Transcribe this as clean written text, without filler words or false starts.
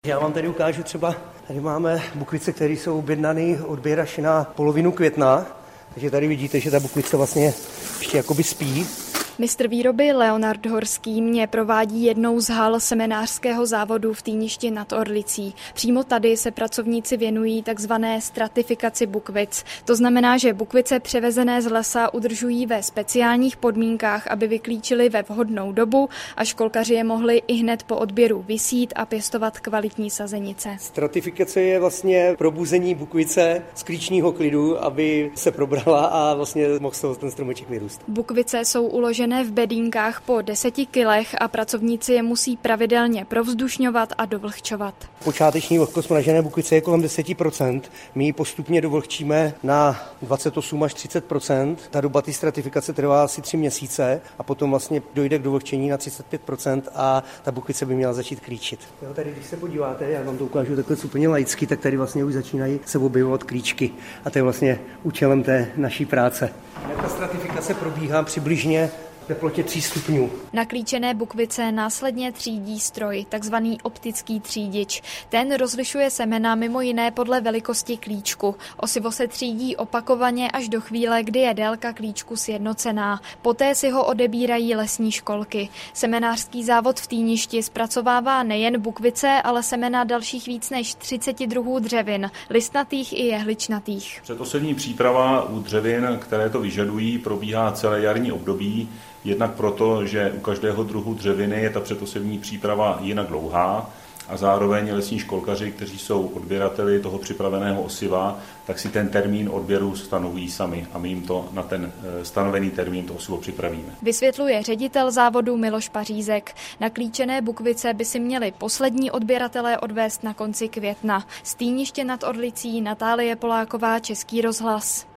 Já vám tady ukážu třeba, tady máme bukvice, které jsou objednané odběr až na polovinu května, takže tady vidíte, že ta bukvice vlastně ještě jakoby spí. Mistr výroby Leonard Horský mě provádí jednou z hal semenářského závodu v Týništi nad Orlicí. Přímo tady se pracovníci věnují takzvané stratifikaci bukvic. To znamená, že bukvice převezené z lesa udržují ve speciálních podmínkách, aby vyklíčily ve vhodnou dobu a školkaři je mohli i hned po odběru vysít a pěstovat kvalitní sazenice. Stratifikace je vlastně probuzení bukvice z klíčního klidu, aby se probrala a vlastně mohl z toho ten stromeček vyrůst. Bukvice jsou uložené v bedínkách po 10 kilech a pracovníci je musí pravidelně provzdušňovat a dovlhčovat. Počáteční vlhkost mražené bukvice je kolem 10%. My ji postupně dovlhčíme na 28 až 30%. Ta doba té stratifikace trvá asi 3 měsíce a potom vlastně dojde k dovlhčení na 35% a ta bukvice by měla začít klíčit. Jo, tady když se podíváte, já vám to ukážu takhle úplně laicky, tak tady vlastně už začínají se objevovat klíčky a to je vlastně účelem té naší práce. Ta stratifikace probíhá přibližně v teplotě 3 stupňů. Naklíčené bukvice následně třídí stroj, takzvaný optický třídič. Ten rozlišuje semena mimo jiné podle velikosti klíčku. Osivo se třídí opakovaně až do chvíle, kdy je délka klíčku sjednocená. Poté si ho odebírají lesní školky. Semenářský závod v Týništi zpracovává nejen bukvice, ale semena dalších víc než 30 druhů dřevin, listnatých i jehličnatých. Předosevní příprava u dřevin, které to vyžadují, probíhá celé jarní období. Jednak proto, že u každého druhu dřeviny je ta předosevní příprava jinak dlouhá a zároveň lesní školkaři, kteří jsou odběrateli toho připraveného osiva, tak si ten termín odběru stanovují sami a my jim to na ten stanovený termín to osivo připravíme. Vysvětluje ředitel závodu Miloš Pařízek. Naklíčené bukvice by si měli poslední odběratelé odvést na konci května. Z Týniště nad Orlicí Natálie Poláková, Český rozhlas.